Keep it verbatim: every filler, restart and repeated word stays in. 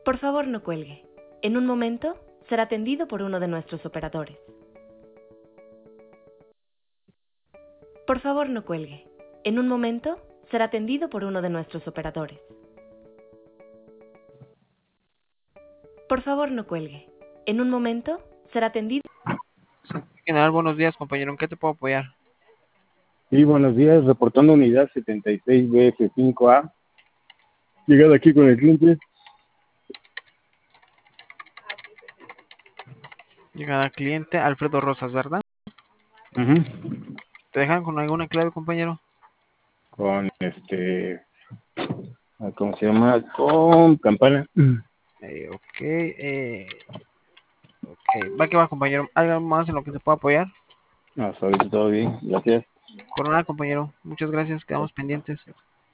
Por favor, no cuelgue. En un momento será atendido por uno de nuestros operadores. Por favor, no cuelgue. En un momento será atendido por uno de nuestros operadores. Por favor, no cuelgue. En un momento será atendido. General, buenos días, compañero. ¿En qué te puedo apoyar? Sí, buenos días, reportando unidad setenta y seis B F cinco A. Llegado aquí con el cliente. Llegada cliente Alfredo Rosas, ¿verdad? Uh-huh. ¿Te dejan con alguna clave, compañero? Con este, ¿cómo se llama? Con campana. Eh, ok, eh, ok. Va que va, compañero. ¿Algo más en lo que te puedo apoyar? No, ahorita todo bien, gracias. Coronel, compañero. Muchas gracias. Quedamos pendientes.